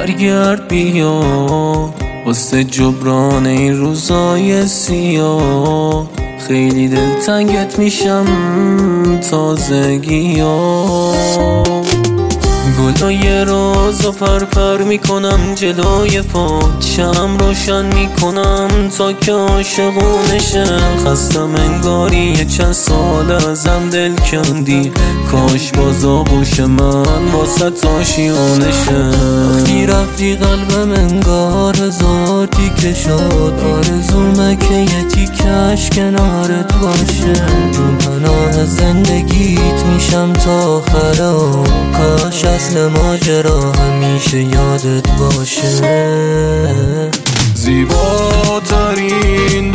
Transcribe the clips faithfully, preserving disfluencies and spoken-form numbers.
برگرد بیا واسه جبران این روزای سیاه. خیلی دلتنگت میشم تازگی ها. گلای رازو پرپر میکنم جلوی پات، شم روشن میکنم تا که عاشقونشه. خستم انگاری یه چند سال ازم دل کندی، کاش باز آغوش من واسه تاشیانشه. وقتی رفتی قلبم انگار هزار تیکه شد، آرزومه که یه تیکش کنارت باشه. جون پناه زندگیت میشم تا آخر، کاش اصل ماجرا همیشه یادت باشه. زیباترین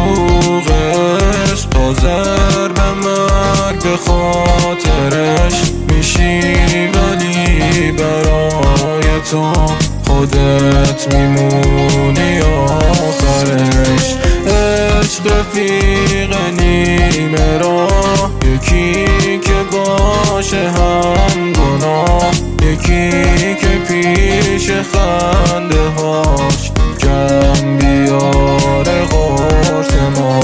دروغش تا ضرب مرگ به خاطرش میشی، ولی برای تو خودت میمونی آخرش. عشق رفیق نیمه راه، یکی که باشه هم گناه، یکی که پیش خنده هاش کم بیاره قرص ما.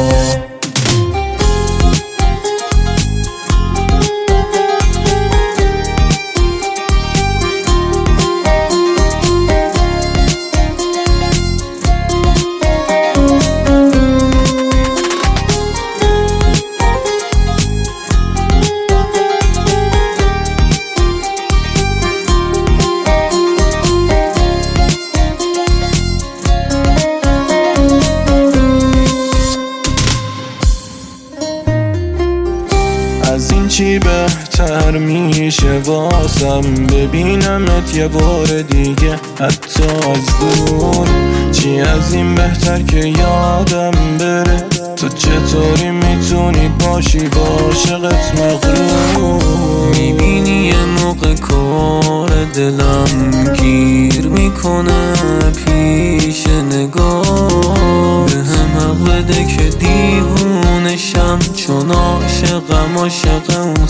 از این چی بهتر میشه واسم، ببینمت یه بار دیگه حتی از دور. چی از این بهتر که یادم بره، تو چطوری میتونی باشی با عاشقت مغرور. میبینی یه موقع کار دلم گیر میکنه پیش نگاه، به هم حق بده که دیوونشم، چون عاشقم عاشق اون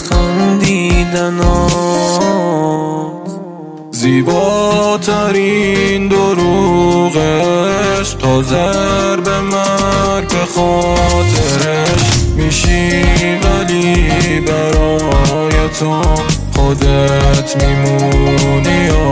خندیدنات. زیباترین دروغش تا ضرب مرگ به خاطرش میشی، ولی برای تو خودت میمونی.